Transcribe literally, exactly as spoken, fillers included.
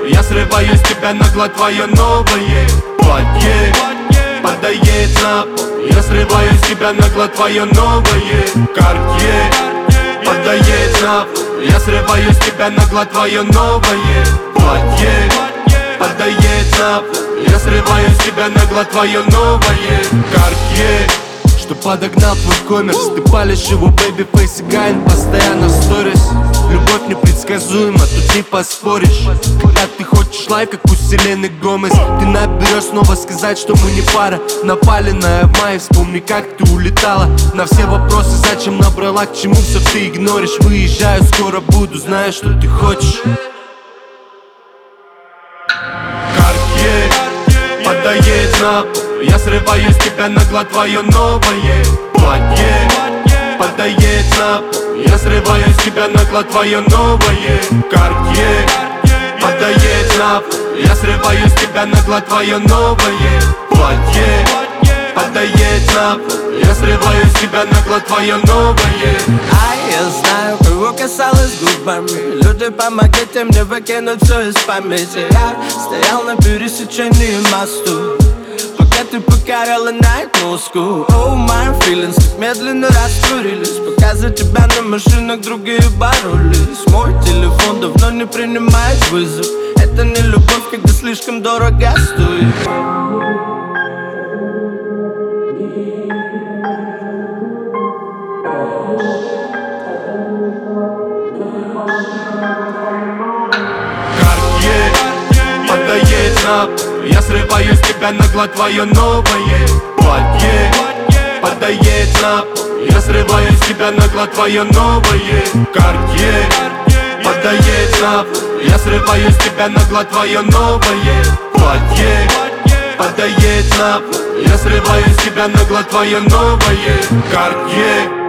Я срываю с тебя нагло твое новое платье. Падает на пол. Я срываю с тебя нагло твое новое Cartier. Падает на пол. Я срываю с тебя нагло твое новое платье. Падает на пол. Я срываю с тебя нагло твое новое Cartier. Что подогнал твой коммерс. Ты палишь его бэйби фейс и гайн постоянно в сторис. Любовь непредсказуема, тут не поспоришь. Когда ты хочешь лайк, как у Селены Гомес, ты наберешь снова сказать, что мы не пара. Напаленная в мае, вспомни, как ты улетала. На все вопросы, зачем набрала, к чему все ты игноришь. Выезжаю, скоро буду, знаю, что ты хочешь. Cartier падает на пол. Я срываю с тебя нагло твое новое платье. Падает на пол. Я срываю с тебя нагло твое новое Cartier. Падает на пол. Я срываю с тебя нагло твое новое платье. Падает на пол. Я срываю с тебя нагло твое новое. А я знаю, кого касалось губами. Люди, помогите мне выкинуть все из памяти. Я стоял на пересечении мосту, пока ты покоряла night Москву. Oh, my feelings так медленно растворились, пока за тебя на машинах другие боролись. Мой телефон давно не принимает вызов. Это не любовь, когда слишком дорого стоит. Cartier падает на пол. Я срываю с тебя нагло твое новое платье. Падает на пол. Я срываю с тебя нагло твое новое Cartier. Падает на пол. Я срываю с тебя нагло твое новое платье. Падает на пол. Я срываю с тебя нагло твое новое Cartier.